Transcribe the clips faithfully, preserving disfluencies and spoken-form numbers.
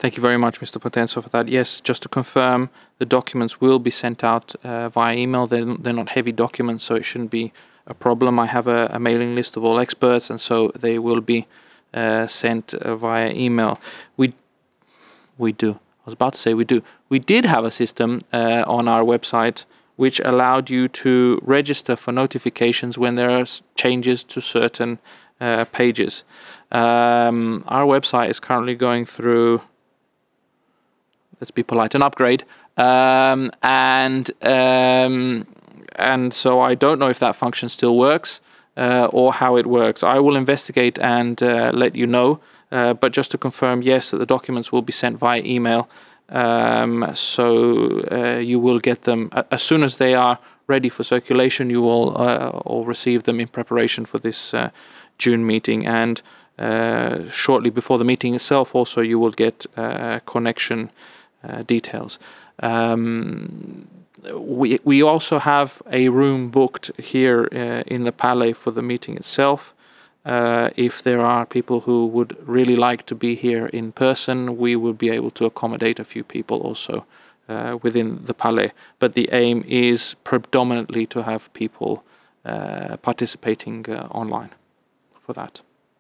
Thank you very much, Mister Potenso, for that. Yes, just to confirm, the documents will be sent out uh, via email. They're, they're not heavy documents, so it shouldn't be a problem. I have a, a mailing list of all experts, and so they will be uh, sent uh, via email. We we do. I was about to say we do. We did have a system uh, on our website which allowed you to register for notifications when there are changes to certain uh, pages. Um, our website is currently going through, let's be polite, an upgrade, um, and um, and so I don't know if that function still works uh, or how it works. I will investigate and uh, let you know. Uh, but just to confirm, yes, that the documents will be sent via email, um, so uh, you will get them as soon as they are ready for circulation. You will uh, all receive them in preparation for this uh, June meeting, and uh, shortly before the meeting itself, also you will get uh, connection uh, details. Um, we we also have a room booked here uh, in the Palais for the meeting itself. Uh, if there are people who would really like to be here in person, we will be able to accommodate a few people also uh, within the Palais. But the aim is predominantly to have people uh, participating uh, online for that.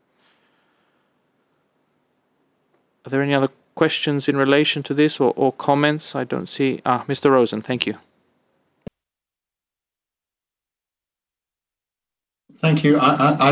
Are there any other questions in relation to this, or, or comments? I don't see. Ah, Mister Rosen, thank you. Thank you. I, I,